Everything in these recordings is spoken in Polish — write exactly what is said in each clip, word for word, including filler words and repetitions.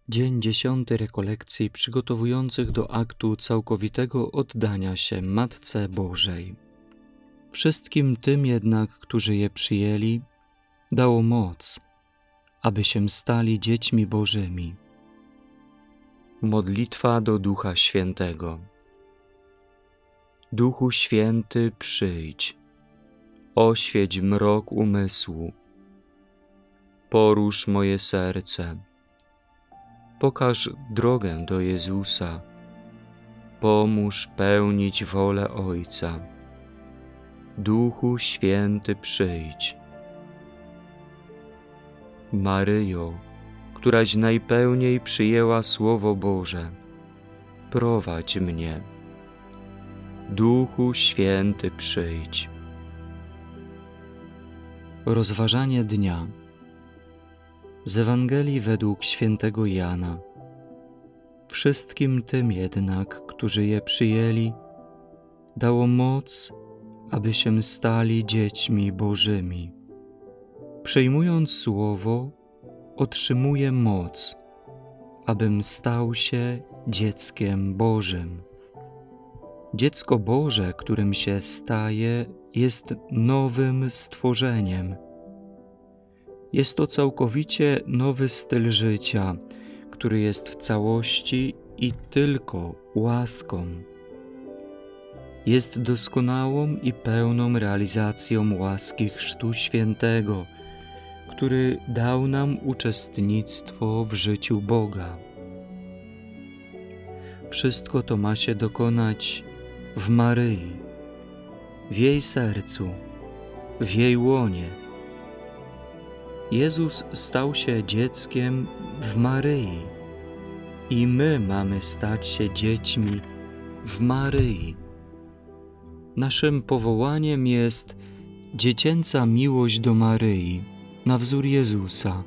Dzień dziesiąty rekolekcji przygotowujących do aktu całkowitego oddania się Matce Bożej. Wszystkim tym jednak, którzy je przyjęli, dało moc, aby się stali dziećmi Bożymi. Modlitwa do Ducha Świętego. Duchu Święty, przyjdź, oświeć mrok umysłu, porusz moje serce, pokaż drogę do Jezusa, pomóż pełnić wolę Ojca. Duchu Święty, przyjdź. Maryjo, któraś najpełniej przyjęła Słowo Boże, prowadź mnie. Duchu Święty, przyjdź. Rozważanie dnia z Ewangelii według świętego Jana. Wszystkim tym jednak, którzy je przyjęli, dało moc, aby się stali dziećmi Bożymi. Przyjmując Słowo, otrzymuję moc, abym stał się dzieckiem Bożym. Dziecko Boże, którym się staje, jest nowym stworzeniem. Jest to całkowicie nowy styl życia, który jest w całości i tylko łaską. Jest doskonałą i pełną realizacją łaski Chrztu Świętego, który dał nam uczestnictwo w życiu Boga. Wszystko to ma się dokonać w Maryi, w jej sercu, w jej łonie. Jezus stał się dzieckiem w Maryi i my mamy stać się dziećmi w Maryi. Naszym powołaniem jest dziecięca miłość do Maryi, na wzór Jezusa.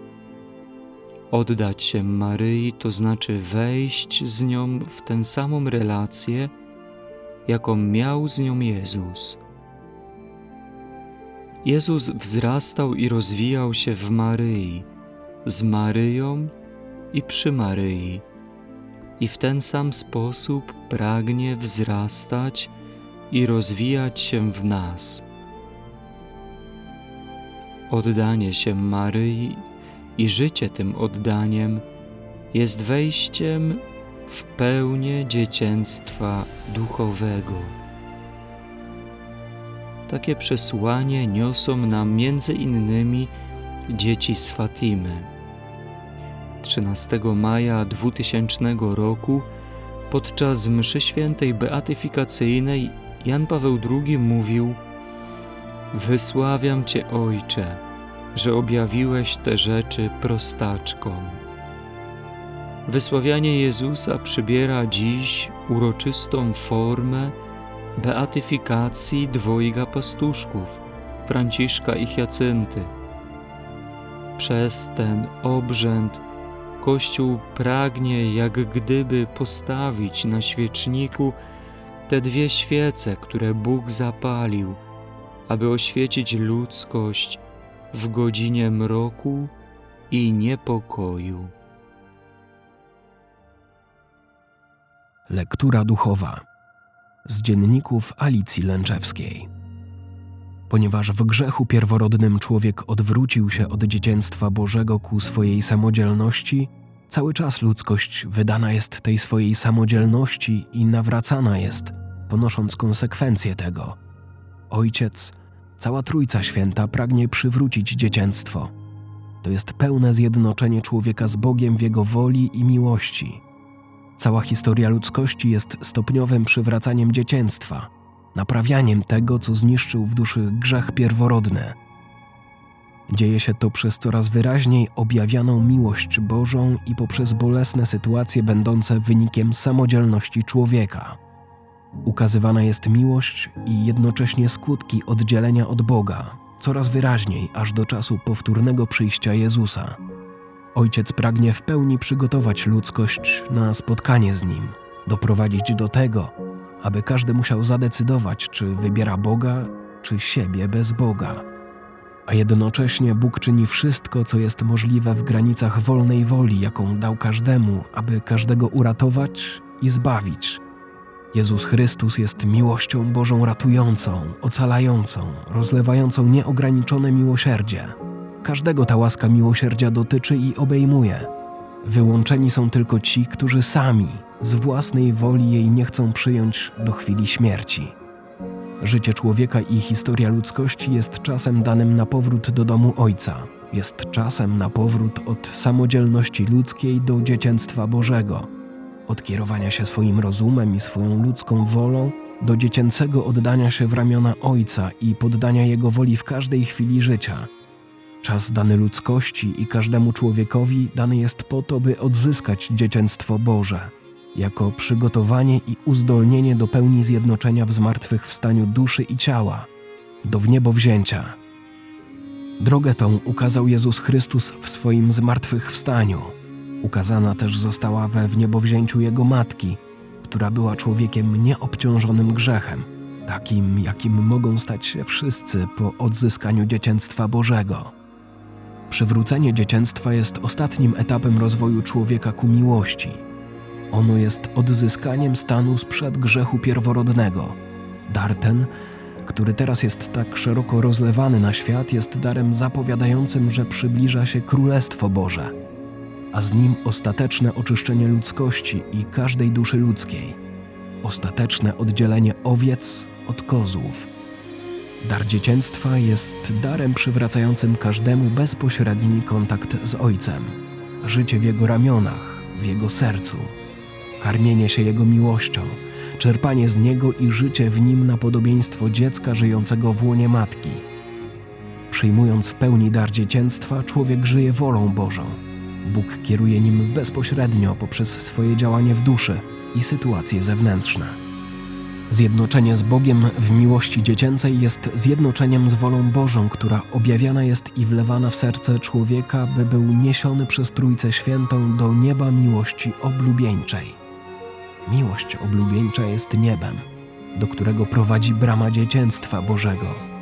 Oddać się Maryi to znaczy wejść z nią w tę samą relację, jaką miał z nią Jezus. Jezus wzrastał i rozwijał się w Maryi, z Maryją i przy Maryi, i w ten sam sposób pragnie wzrastać i rozwijać się w nas. Oddanie się Maryi i życie tym oddaniem jest wejściem w pełnię dziecięctwa duchowego. Takie przesłanie niosą nam między innymi dzieci z Fatimy. trzynastego maja dwutysięcznego roku podczas mszy świętej beatyfikacyjnej Jan Paweł drugi mówił: Wysławiam Cię, Ojcze, że objawiłeś te rzeczy prostaczkom. Wysławianie Jezusa przybiera dziś uroczystą formę beatyfikacji dwojga pastuszków, Franciszka i Hiacynty. Przez ten obrzęd Kościół pragnie jak gdyby postawić na świeczniku te dwie świece, które Bóg zapalił, aby oświecić ludzkość w godzinie mroku i niepokoju. Lektura duchowa z dzienników Alicji Lęczewskiej. Ponieważ w grzechu pierworodnym człowiek odwrócił się od dzieciństwa Bożego ku swojej samodzielności, cały czas ludzkość wydana jest tej swojej samodzielności i nawracana jest, ponosząc konsekwencje tego. Ojciec, cała Trójca Święta pragnie przywrócić dzieciństwo. To jest pełne zjednoczenie człowieka z Bogiem w Jego woli i miłości. Cała historia ludzkości jest stopniowym przywracaniem dzieciństwa, naprawianiem tego, co zniszczył w duszy grzech pierworodny. Dzieje się to przez coraz wyraźniej objawianą miłość Bożą i poprzez bolesne sytuacje będące wynikiem samodzielności człowieka. Ukazywana jest miłość i jednocześnie skutki oddzielenia od Boga, coraz wyraźniej aż do czasu powtórnego przyjścia Jezusa. Ojciec pragnie w pełni przygotować ludzkość na spotkanie z Nim, doprowadzić do tego, aby każdy musiał zadecydować, czy wybiera Boga, czy siebie bez Boga. a jednocześnie Bóg czyni wszystko, co jest możliwe w granicach wolnej woli, jaką dał każdemu, aby każdego uratować i zbawić. Jezus Chrystus jest miłością Bożą ratującą, ocalającą, rozlewającą nieograniczone miłosierdzie. Każdego ta łaska miłosierdzia dotyczy i obejmuje. Wyłączeni są tylko ci, którzy sami, z własnej woli jej nie chcą przyjąć do chwili śmierci. Życie człowieka i historia ludzkości jest czasem danym na powrót do domu Ojca. Jest czasem na powrót od samodzielności ludzkiej do dziecięctwa Bożego, od kierowania się swoim rozumem i swoją ludzką wolą do dziecięcego oddania się w ramiona Ojca i poddania Jego woli w każdej chwili życia. Czas dany ludzkości i każdemu człowiekowi dany jest po to, by odzyskać dziecięctwo Boże, jako przygotowanie i uzdolnienie do pełni zjednoczenia w zmartwychwstaniu duszy i ciała, do wniebowzięcia. Drogę tą ukazał Jezus Chrystus w swoim zmartwychwstaniu. Ukazana też została we wniebowzięciu Jego Matki, która była człowiekiem nieobciążonym grzechem, takim, jakim mogą stać się wszyscy po odzyskaniu dziecięctwa Bożego. Przywrócenie dziecięctwa jest ostatnim etapem rozwoju człowieka ku miłości. Ono jest odzyskaniem stanu sprzed grzechu pierworodnego. Dar ten, który teraz jest tak szeroko rozlewany na świat, jest darem zapowiadającym, że przybliża się Królestwo Boże, a z nim ostateczne oczyszczenie ludzkości i każdej duszy ludzkiej, ostateczne oddzielenie owiec od kozłów. Dar dziecięctwa jest darem przywracającym każdemu bezpośredni kontakt z Ojcem, życie w Jego ramionach, w Jego sercu, karmienie się Jego miłością, czerpanie z Niego i życie w Nim na podobieństwo dziecka żyjącego w łonie matki. Przyjmując w pełni dar dziecięctwa, człowiek żyje wolą Bożą. Bóg kieruje nim bezpośrednio poprzez swoje działanie w duszy i sytuacje zewnętrzne. Zjednoczenie z Bogiem w miłości dziecięcej jest zjednoczeniem z wolą Bożą, która objawiana jest i wlewana w serce człowieka, by był niesiony przez Trójcę Świętą do nieba miłości oblubieńczej. Miłość oblubieńcza jest niebem, do którego prowadzi brama dziecięctwa Bożego.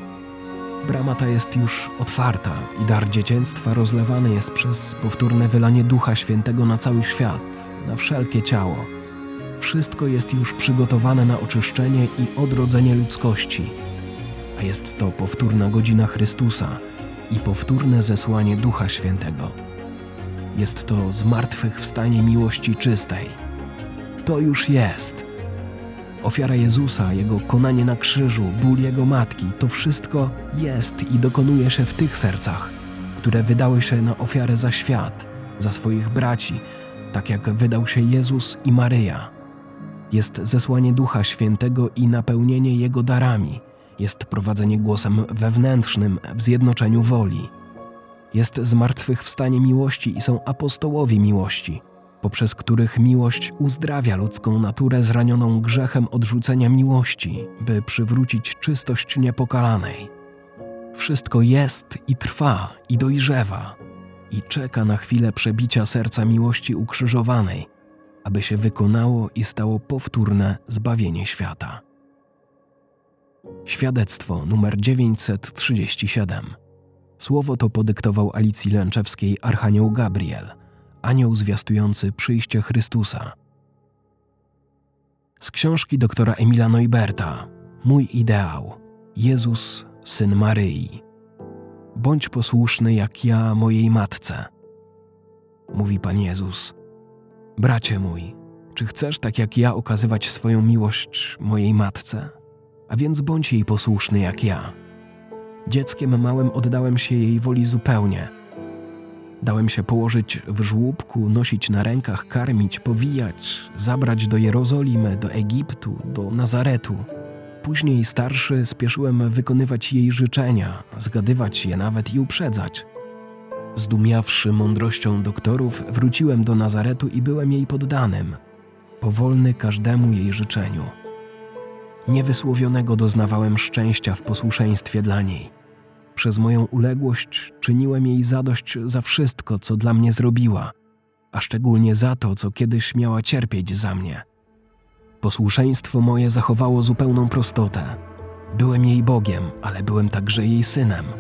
Brama ta jest już otwarta i dar dziecięctwa rozlewany jest przez powtórne wylanie Ducha Świętego na cały świat, na wszelkie ciało. Wszystko jest już przygotowane na oczyszczenie i odrodzenie ludzkości, a jest to powtórna godzina Chrystusa i powtórne zesłanie Ducha Świętego. Jest to zmartwychwstanie miłości czystej. To już jest. Ofiara Jezusa, Jego konanie na krzyżu, ból Jego Matki, to wszystko jest i dokonuje się w tych sercach, które wydały się na ofiarę za świat, za swoich braci, tak jak wydał się Jezus i Maryja. Jest zesłanie Ducha Świętego i napełnienie Jego darami. Jest prowadzenie głosem wewnętrznym w zjednoczeniu woli. Jest zmartwychwstanie miłości i są apostołowie miłości, poprzez których miłość uzdrawia ludzką naturę zranioną grzechem odrzucenia miłości, by przywrócić czystość niepokalanej. Wszystko jest i trwa i dojrzewa i czeka na chwilę przebicia serca miłości ukrzyżowanej, aby się wykonało i stało powtórne zbawienie świata. Świadectwo numer dziewięćset trzydzieści siedem. Słowo to podyktował Alicji Lęczewskiej archanioł Gabriel, anioł zwiastujący przyjście Chrystusa. Z książki doktora Emila Neuberta Mój ideał. Jezus, Syn Maryi. Bądź posłuszny jak ja mojej matce. Mówi Pan Jezus. Bracie mój, czy chcesz tak jak ja okazywać swoją miłość mojej matce? A więc bądź jej posłuszny jak ja. Dzieckiem małym oddałem się jej woli zupełnie. Dałem się położyć w żłóbku, nosić na rękach, karmić, powijać, zabrać do Jerozolimy, do Egiptu, do Nazaretu. Później starszy spieszyłem wykonywać jej życzenia, zgadywać je nawet i uprzedzać. Zdumiawszy mądrością doktorów, wróciłem do Nazaretu i byłem jej poddanym, powolny każdemu jej życzeniu. Niewysłowionego doznawałem szczęścia w posłuszeństwie dla niej. Przez moją uległość czyniłem jej zadość za wszystko, co dla mnie zrobiła, a szczególnie za to, co kiedyś miała cierpieć za mnie. Posłuszeństwo moje zachowało zupełną prostotę. Byłem jej Bogiem, ale byłem także jej synem.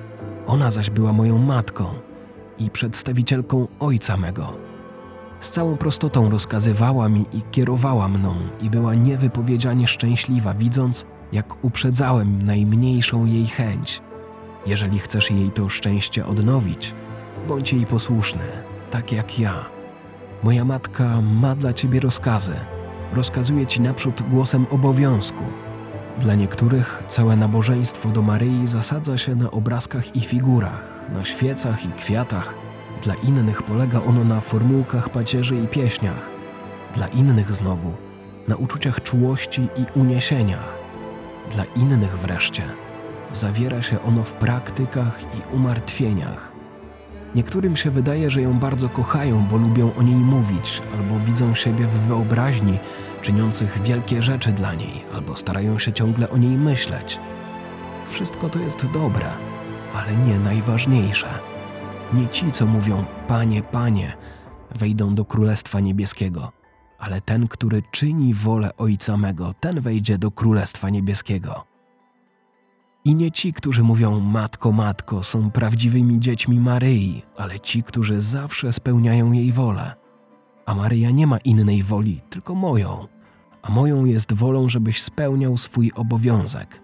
Ona zaś była moją matką i przedstawicielką Ojca mego. Z całą prostotą rozkazywała mi i kierowała mną i była niewypowiedzianie szczęśliwa, widząc, jak uprzedzałem najmniejszą jej chęć. Jeżeli chcesz jej to szczęście odnowić, bądź jej posłuszny, tak jak ja. Moja matka ma dla ciebie rozkazy. Rozkazuje ci naprzód głosem obowiązku. Dla niektórych całe nabożeństwo do Maryi zasadza się na obrazkach i figurach, na świecach i kwiatach. Dla innych polega ono na formułkach pacierzy i pieśniach. Dla innych znowu na uczuciach czułości i uniesieniach. Dla innych wreszcie zawiera się ono w praktykach i umartwieniach. Niektórym się wydaje, że ją bardzo kochają, bo lubią o niej mówić, albo widzą siebie w wyobraźni czyniących wielkie rzeczy dla niej, albo starają się ciągle o niej myśleć. Wszystko to jest dobre, ale nie najważniejsze. Nie ci, co mówią Panie, Panie, wejdą do Królestwa Niebieskiego, ale ten, który czyni wolę Ojca mego, ten wejdzie do Królestwa Niebieskiego. I nie ci, którzy mówią Matko, Matko, są prawdziwymi dziećmi Maryi, ale ci, którzy zawsze spełniają jej wolę. A Maryja nie ma innej woli, tylko moją, a moją jest wolą, żebyś spełniał swój obowiązek.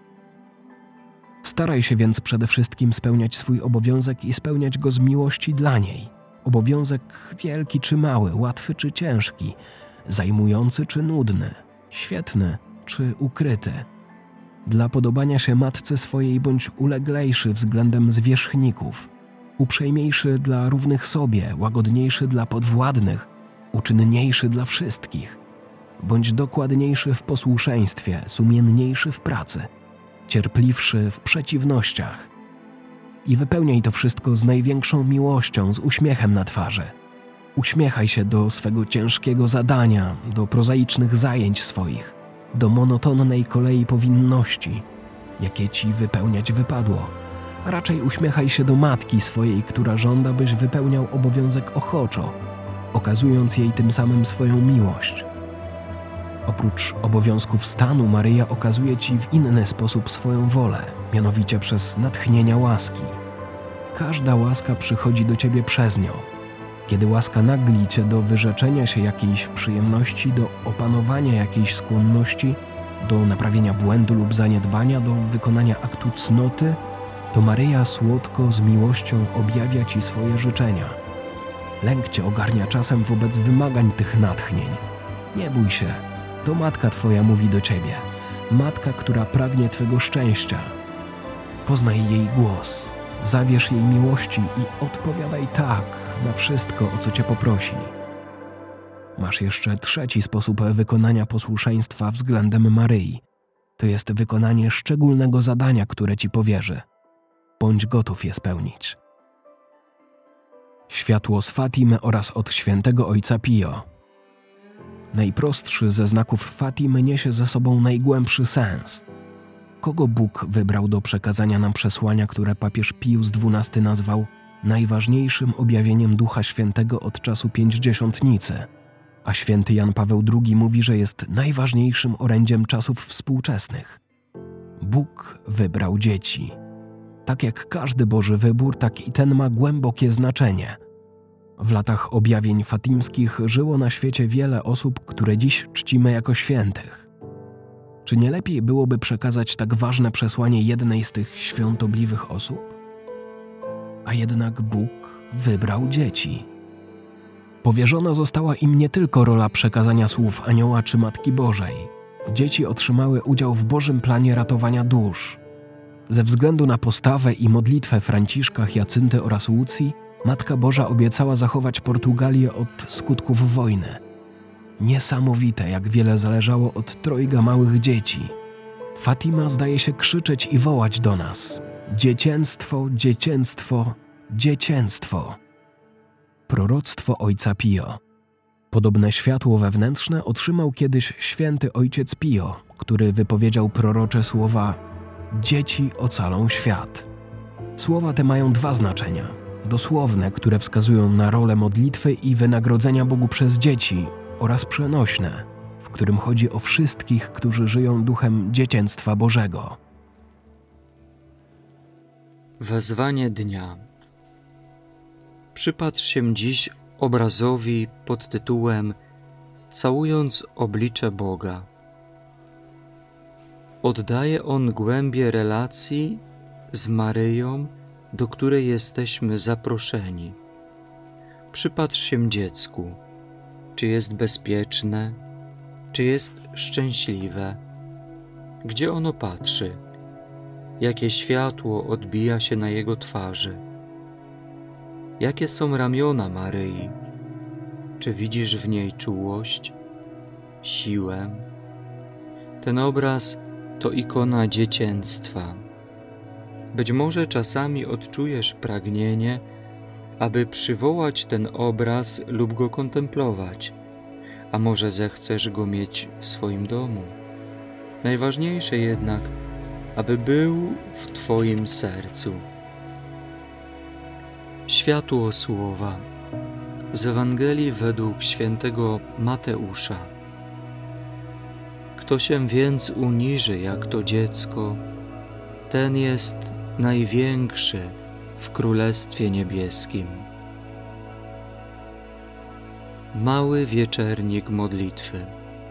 Staraj się więc przede wszystkim spełniać swój obowiązek i spełniać go z miłości dla niej. Obowiązek wielki czy mały, łatwy czy ciężki, zajmujący czy nudny, świetny czy ukryty. Dla podobania się matce swojej bądź uleglejszy względem zwierzchników, uprzejmiejszy dla równych sobie, łagodniejszy dla podwładnych, uczynniejszy dla wszystkich. Bądź dokładniejszy w posłuszeństwie, sumienniejszy w pracy, cierpliwszy w przeciwnościach. I wypełniaj to wszystko z największą miłością, z uśmiechem na twarzy. Uśmiechaj się do swego ciężkiego zadania, do prozaicznych zajęć swoich, do monotonnej kolei powinności, jakie ci wypełniać wypadło, a raczej uśmiechaj się do matki swojej, która żąda, byś wypełniał obowiązek ochoczo, okazując jej tym samym swoją miłość. Oprócz obowiązków stanu, Maryja okazuje ci w inny sposób swoją wolę, mianowicie przez natchnienia łaski. Każda łaska przychodzi do ciebie przez nią. Kiedy łaska nagli cię do wyrzeczenia się jakiejś przyjemności, do opanowania jakiejś skłonności, do naprawienia błędu lub zaniedbania, do wykonania aktu cnoty, to Maryja słodko z miłością objawia ci swoje życzenia. Lęk cię ogarnia czasem wobec wymagań tych natchnień. Nie bój się, to matka twoja mówi do ciebie, matka, która pragnie twego szczęścia. Poznaj jej głos, zawierz jej miłości i odpowiadaj tak na wszystko, o co cię poprosi. Masz jeszcze trzeci sposób wykonania posłuszeństwa względem Maryi. To jest wykonanie szczególnego zadania, które ci powierzy. Bądź gotów je spełnić. Światło z Fatimy oraz od świętego ojca Pio. Najprostszy ze znaków Fatimy niesie ze sobą najgłębszy sens. Kogo Bóg wybrał do przekazania nam przesłania, które papież Pius dwunasty nazwał najważniejszym objawieniem Ducha Świętego od czasu Pięćdziesiątnicy, a święty Jan Paweł drugi mówi, że jest najważniejszym orędziem czasów współczesnych. Bóg wybrał dzieci. Tak jak każdy Boży wybór, tak i ten ma głębokie znaczenie. W latach objawień fatimskich żyło na świecie wiele osób, które dziś czcimy jako świętych. Czy nie lepiej byłoby przekazać tak ważne przesłanie jednej z tych świątobliwych osób? A jednak Bóg wybrał dzieci. Powierzona została im nie tylko rola przekazania słów Anioła czy Matki Bożej. Dzieci otrzymały udział w Bożym planie ratowania dusz. Ze względu na postawę i modlitwę Franciszka, Jacynty oraz Łucji, Matka Boża obiecała zachować Portugalię od skutków wojny. Niesamowite, jak wiele zależało od trojga małych dzieci. Fatima zdaje się krzyczeć i wołać do nas: dziecięctwo, dziecięctwo, dziecięctwo. Proroctwo ojca Pio. Podobne światło wewnętrzne otrzymał kiedyś święty ojciec Pio, który wypowiedział prorocze słowa: dzieci ocalą świat. Słowa te mają dwa znaczenia. Dosłowne, które wskazują na rolę modlitwy i wynagrodzenia Bogu przez dzieci, oraz przenośne, w którym chodzi o wszystkich, którzy żyją duchem dziecięctwa Bożego. Wezwanie dnia. Przypatrz się dziś obrazowi pod tytułem Całując oblicze Boga. Oddaje on głębię relacji z Maryją, do której jesteśmy zaproszeni. Przypatrz się dziecku, czy jest bezpieczne, czy jest szczęśliwe, gdzie ono patrzy, jakie światło odbija się na jego twarzy, jakie są ramiona Maryi, czy widzisz w niej czułość, siłę. Ten obraz to ikona dziecięctwa. Być może czasami odczujesz pragnienie, aby przywołać ten obraz lub go kontemplować, a może zechcesz go mieć w swoim domu. Najważniejsze jednak, aby był w Twoim sercu. Światło słowa z Ewangelii według świętego Mateusza. Kto się więc uniży jak to dziecko, ten jest największy w Królestwie Niebieskim. Mały wieczernik modlitwy.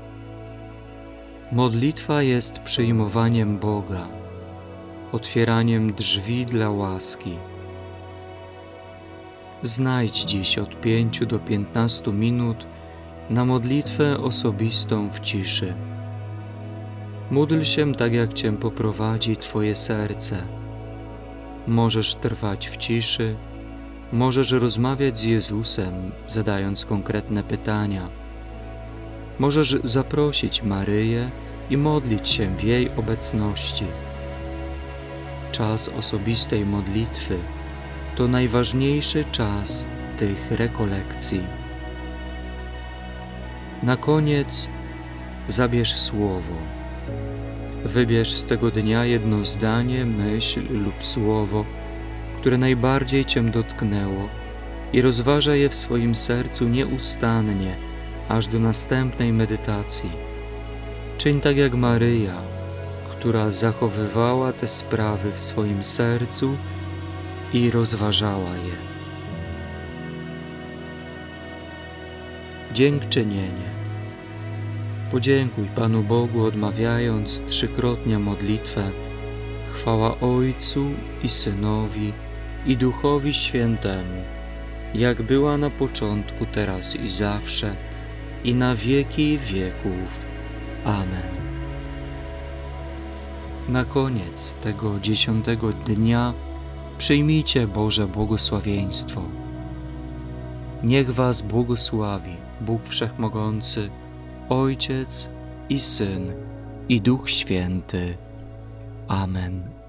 Modlitwa jest przyjmowaniem Boga, otwieraniem drzwi dla łaski. Znajdź dziś od pięciu do piętnastu minut na modlitwę osobistą w ciszy. Módl się tak, jak Cię poprowadzi Twoje serce. Możesz trwać w ciszy, możesz rozmawiać z Jezusem, zadając konkretne pytania. Możesz zaprosić Maryję i modlić się w jej obecności. Czas osobistej modlitwy to najważniejszy czas tych rekolekcji. Na koniec zabierz słowo. Wybierz z tego dnia jedno zdanie, myśl lub słowo, które najbardziej Cię dotknęło i rozważaj je w swoim sercu nieustannie, aż do następnej medytacji. Czyń tak jak Maryja, która zachowywała te sprawy w swoim sercu i rozważała je. Dziękczynienie. Podziękuj Panu Bogu, odmawiając trzykrotnie modlitwę. Chwała Ojcu i Synowi i Duchowi Świętemu, jak była na początku, teraz i zawsze, i na wieki wieków. Amen. Na koniec tego dziesiątego dnia przyjmijcie Boże błogosławieństwo. Niech Was błogosławi Bóg Wszechmogący, Ojciec i Syn, i Duch Święty. Amen.